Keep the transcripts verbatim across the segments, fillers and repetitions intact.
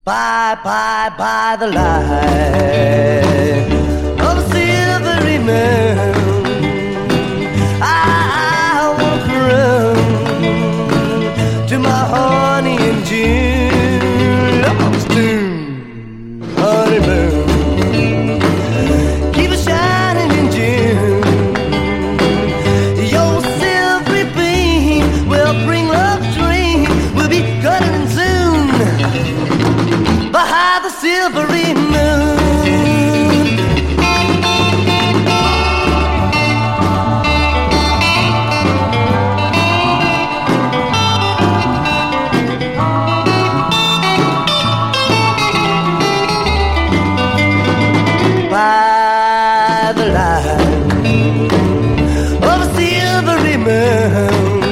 Bye, bye, by the light of a silvery moon, I walk around to my honey in June. Lost to honeymoon, keep it shining in June. Your silvery beam will bring love's dream. We'll be cuddling soon behind the silvery moon. By the light of a silvery moon,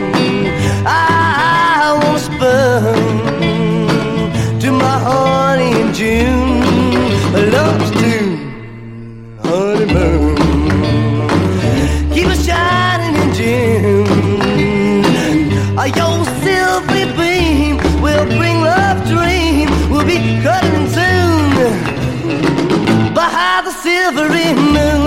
I wanna spoon to my honey in June. Love's to honeymoon, keep it shining in June. Your silvery beam will bring love dream. We'll be cuddling soon behind the silvery moon.